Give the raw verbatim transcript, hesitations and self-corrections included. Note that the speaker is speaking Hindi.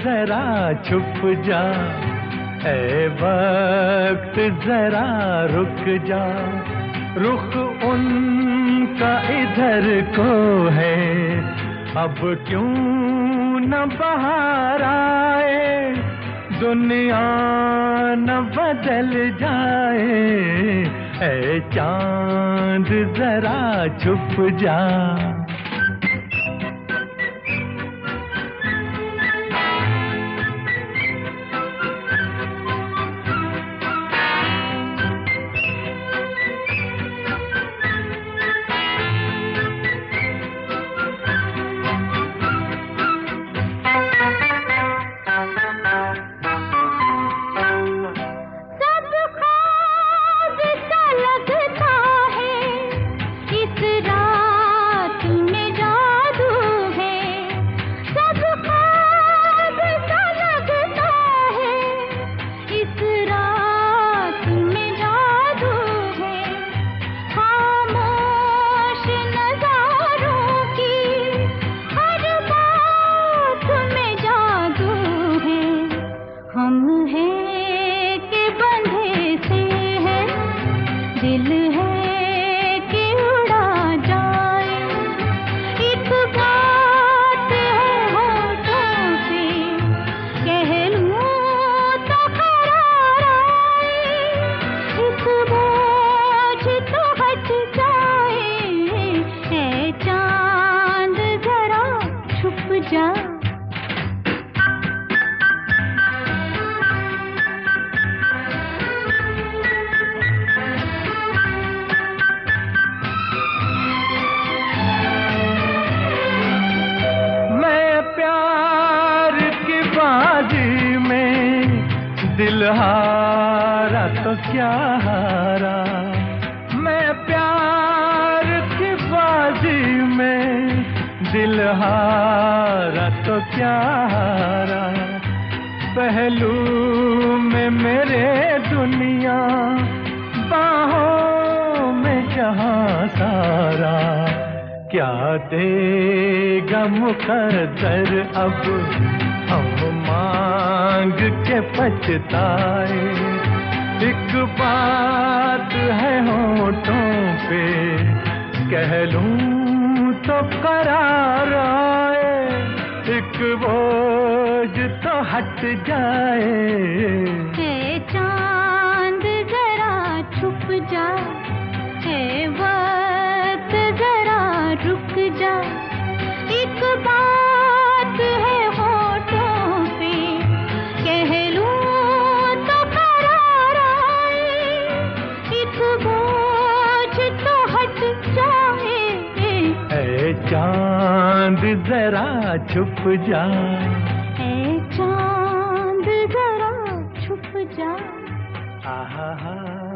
जरा छुप जा, ऐ वक्त जरा रुक जा। रुख उनका इधर को है, अब क्यों न बाहर आए, दुनिया न बदल जाए, ऐ चांद जरा छुप जा। दिल है कि उड़ा जाए, एक बात है होठों पे, कह लूं तो करार आए, एक बोझ तो हट जाए, ऐ चांद जरा छुप जा। दिल हारा तो क्या हारा, मैं प्यार की बाजी में, दिल हारा तो क्या हारा। पहलू में मेरे दुनिया, बाहों में जहां सारा, क्या देगा मुकद्दर अब हम मांग के पछताए। एक बात है होठों पे, कह लूं तो करार आए, एक बोझ तो हट जाए। है चांद जरा छुप जा, है वक्त जरा रुक जा, एक बात है होठों पे, कह लूं तो करार आए, एक बोझ तो हट जाए। ऐ चांद जरा छुप जा, ऐ चांद जरा छुप जा। आहा हा।